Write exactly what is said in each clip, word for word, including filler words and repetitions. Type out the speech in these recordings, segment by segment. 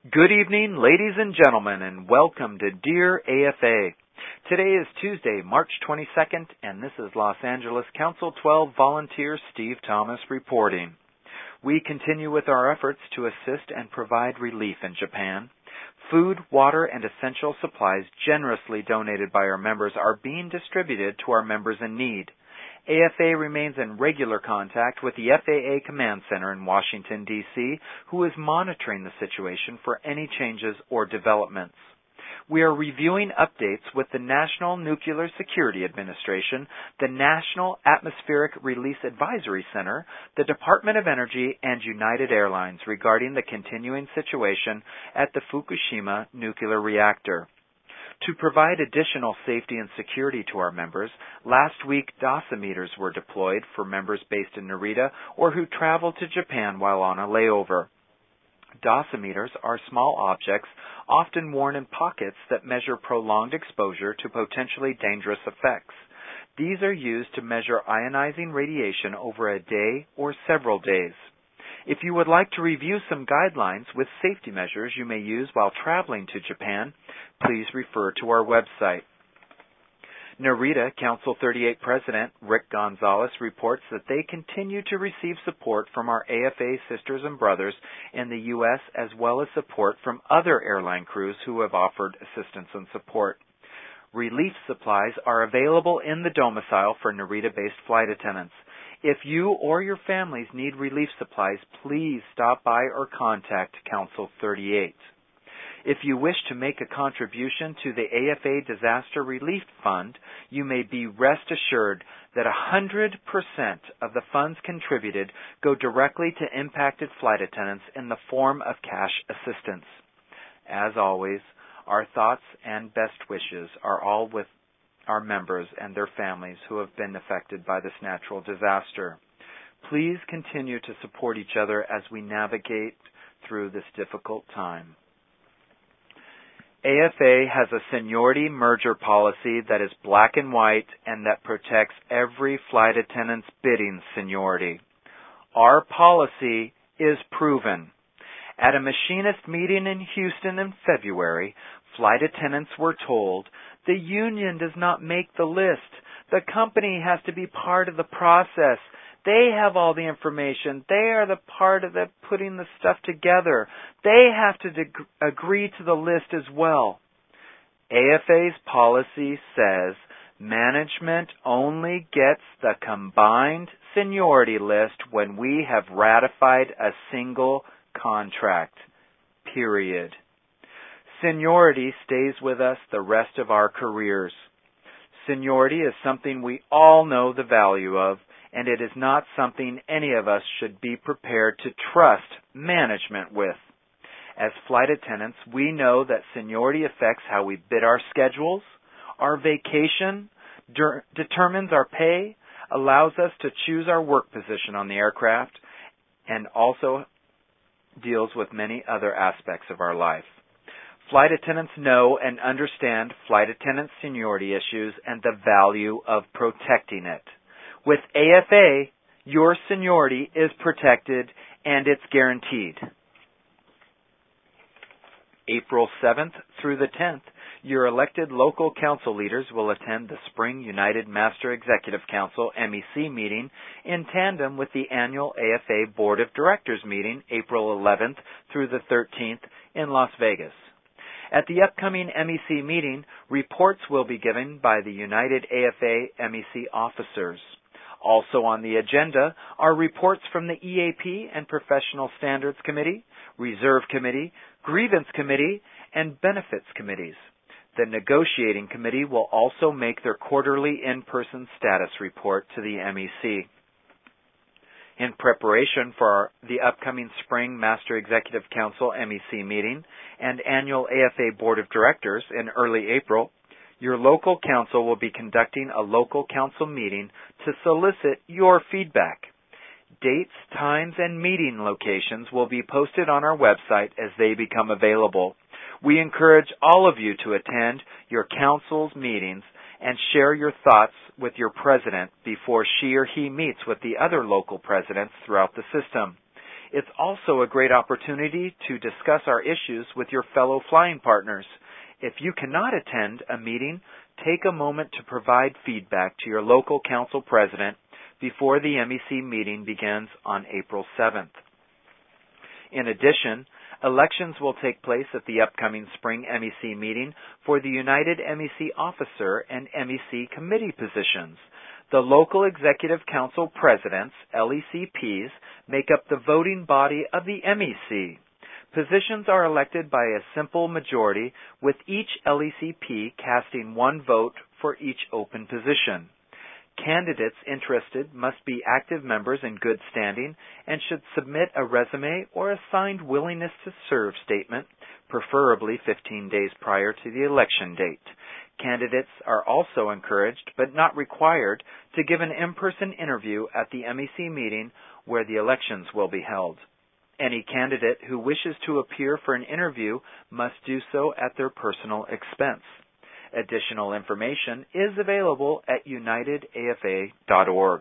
Good evening, ladies and gentlemen, and welcome to Dear A F A. Today is Tuesday, March twenty-second, and this is Los Angeles Council twelve volunteer Steve Thomas reporting. We continue with our efforts to assist and provide relief in Japan. Food, water, and essential supplies generously donated by our members are being distributed to our members in need. A F A remains in regular contact with the F A A Command Center in Washington, D C, who is monitoring the situation for any changes or developments. We are reviewing updates with the National Nuclear Security Administration, the National Atmospheric Release Advisory Center, the Department of Energy, and United Airlines regarding the continuing situation at the Fukushima nuclear reactor. To provide additional safety and security to our members, last week dosimeters were deployed for members based in Narita or who travel to Japan while on a layover. Dosimeters are small objects often worn in pockets that measure prolonged exposure to potentially dangerous effects. These are used to measure ionizing radiation over a day or several days. If you would like to review some guidelines with safety measures you may use while traveling to Japan, please refer to our website. Narita Council thirty-eight President Rick Gonzalez reports that they continue to receive support from our A F A sisters and brothers in the U S as well as support from other airline crews who have offered assistance and support. Relief supplies are available in the domicile for Narita-based flight attendants. If you or your families need relief supplies, please stop by or contact Council thirty-eight. If you wish to make a contribution to the A F A Disaster Relief Fund, you may be rest assured that one hundred percent of the funds contributed go directly to impacted flight attendants in the form of cash assistance. As always, our thoughts and best wishes are all with our members and their families who have been affected by this natural disaster. Please continue to support each other as we navigate through this difficult time. A F A has a seniority merger policy that is black and white and that protects every flight attendant's bidding seniority. Our policy is proven. At a machinist meeting in Houston in February, flight attendants were told, "The union does not make the list. The company has to be part of the process. They have all the information. They are the part of the putting the stuff together. They have to deg- agree to the list as well." A F A's policy says management only gets the combined seniority list when we have ratified a single contract. Period. Seniority stays with us the rest of our careers. Seniority is something we all know the value of, and it is not something any of us should be prepared to trust management with. As flight attendants, we know that seniority affects how we bid our schedules, our vacation, de- determines our pay, allows us to choose our work position on the aircraft, and also deals with many other aspects of our life. Flight attendants know and understand flight attendant seniority issues and the value of protecting it. With A F A, your seniority is protected and it's guaranteed. April seventh through the tenth, your elected local council leaders will attend the Spring United Master Executive Council M E C meeting in tandem with the annual A F A Board of Directors meeting April eleventh through the thirteenth in Las Vegas. At the upcoming M E C meeting, reports will be given by the United A F A M E C officers. Also on the agenda are reports from the E A P and Professional Standards Committee, Reserve Committee, Grievance Committee, and Benefits Committees. The Negotiating Committee will also make their quarterly in-person status report to the M E C. In preparation for our, the upcoming Spring Master Executive Council M E C meeting and annual A F A Board of Directors in early April, your local council will be conducting a local council meeting to solicit your feedback. Dates, times, and meeting locations will be posted on our website as they become available. We encourage all of you to attend your council's meetings and share your thoughts with your president before she or he meets with the other local presidents throughout the system. It's also a great opportunity to discuss our issues with your fellow flying partners. If you cannot attend a meeting, take a moment to provide feedback to your local council president before the M E C meeting begins on April seventh. In addition, elections will take place at the upcoming spring M E C meeting for the United M E C officer and M E C committee positions. The local executive council presidents, L E C Ps, make up the voting body of the M E C. Positions are elected by a simple majority, with each L E C P casting one vote for each open position. Candidates interested must be active members in good standing and should submit a resume or a signed willingness to serve statement, preferably fifteen days prior to the election date. Candidates are also encouraged, but not required, to give an in-person interview at the M E C meeting where the elections will be held. Any candidate who wishes to appear for an interview must do so at their personal expense. Additional information is available at united A F A dot org.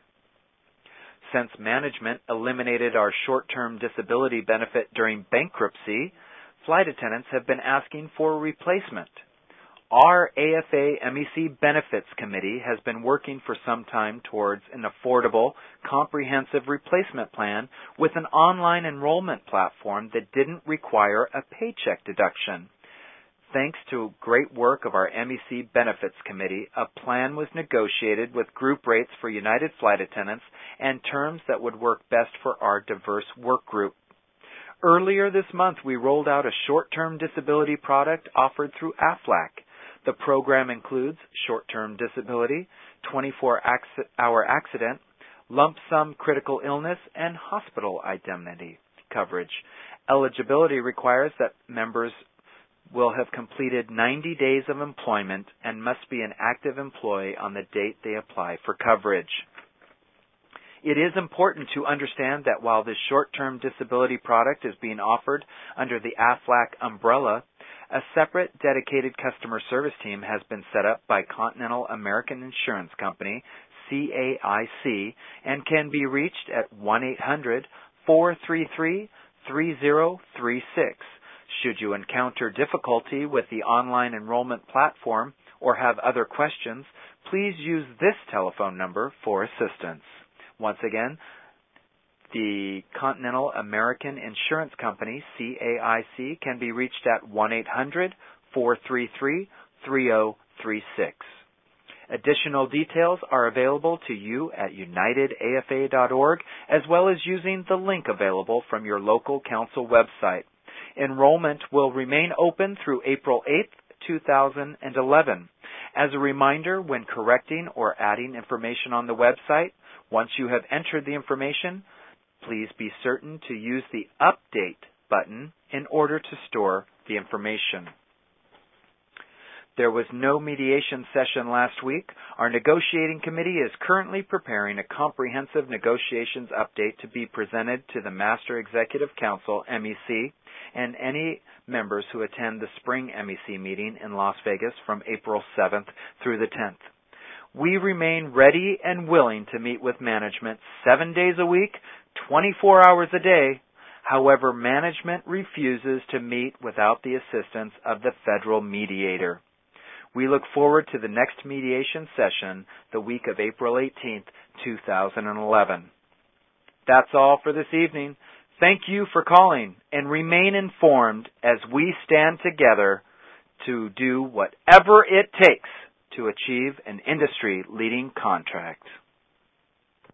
Since management eliminated our short-term disability benefit during bankruptcy, flight attendants have been asking for a replacement. Our A F A M E C Benefits Committee has been working for some time towards an affordable, comprehensive replacement plan with an online enrollment platform that didn't require a paycheck deduction. Thanks to great work of our M E C Benefits Committee, a plan was negotiated with group rates for United flight attendants and terms that would work best for our diverse work group. Earlier this month, we rolled out a short-term disability product offered through A F L A C. The program includes short-term disability, twenty-four hour accident, lump sum critical illness, and hospital indemnity coverage. Eligibility requires that members will have completed ninety days of employment and must be an active employee on the date they apply for coverage. It is important to understand that while this short-term disability product is being offered under the A F L A C umbrella, a separate dedicated customer service team has been set up by Continental American Insurance Company, C A I C, and can be reached at one eight hundred, four three three, three zero three six. Should you encounter difficulty with the online enrollment platform or have other questions, please use this telephone number for assistance. Once again, the Continental American Insurance Company, C A I C, can be reached at one eight hundred, four three three, three zero three six. Additional details are available to you at united A F A dot org, as well as using the link available from your local council website. Enrollment will remain open through April eighth, two thousand eleven. As a reminder, when correcting or adding information on the website, once you have entered the information, please be certain to use the Update button in order to store the information. There was no mediation session last week. Our negotiating committee is currently preparing a comprehensive negotiations update to be presented to the Master Executive Council, M E C, and any members who attend the spring M E C meeting in Las Vegas from April seventh through the tenth. We remain ready and willing to meet with management seven days a week, twenty-four hours a day. However, management refuses to meet without the assistance of the federal mediator. We look forward to the next mediation session the week of April eighteenth, two thousand eleven. That's all for this evening. Thank you for calling, and remain informed as we stand together to do whatever it takes to achieve an industry-leading contract.